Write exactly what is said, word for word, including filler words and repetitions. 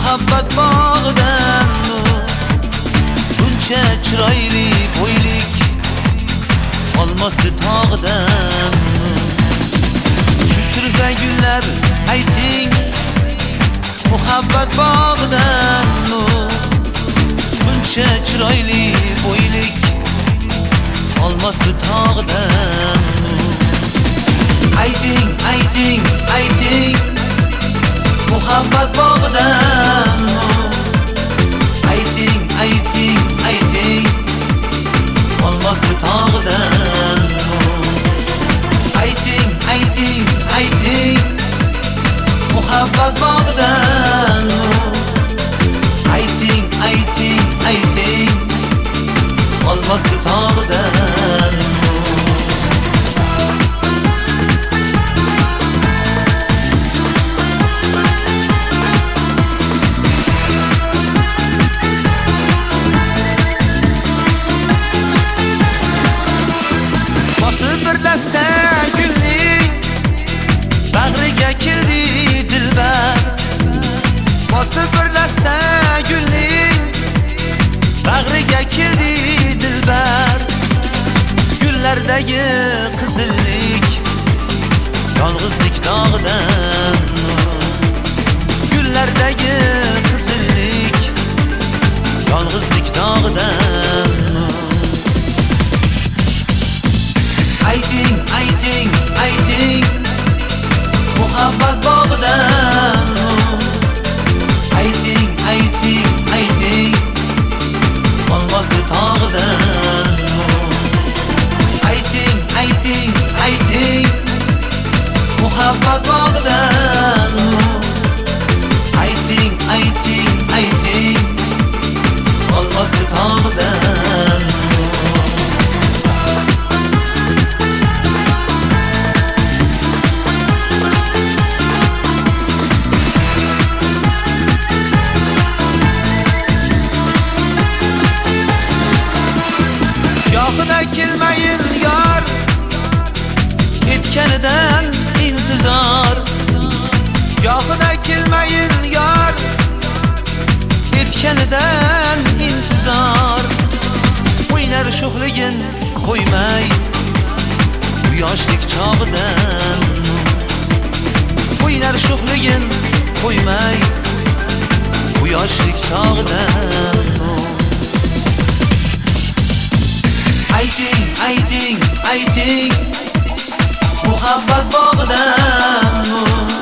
muhabbat bog'idan buncha chiroyli bo'ylik olmosdi tog'idan. Shu turfa gullar ayting muhabbat bog'idan buncha chiroyli bo'ylik olmosdi tog'idan. Ayting, ayting, ayting muhabbat bog'idan ayting, ayting, ayting olmosdi tog'idan. Ayting, ayting, ayting muhabbat bog'idan ayting, ayting, ayting olmosdi tog'idan. Bir dasta gulning bag'riga keldi dilbar. Bosib bir dasta gulning bag'riga keldi dilbar. Gullardagi qizillik yolg'izlik dog'idan. Gullardagi qizillik yolg'izlik dog'idan. Ayting, ayting, ayting muhabbat bog'idan ayting, ayting, ayting olmosdi tog'idan. Ayting, ayting, ayting muhabbat bog'idan ayting, ayting, ayting olmosdi tog'idan. Yo'qida kelmayin yor etganidan intizor. Yo'qida kelmayin yor etganidan intizor. O'ynar sho'xligin qo'ymay bu yoshlik chog'idan. O'ynar sho'xligin qo'ymay bu yoshlik chog'idan. Ayting, ayting, ayting muhabbat bog'idan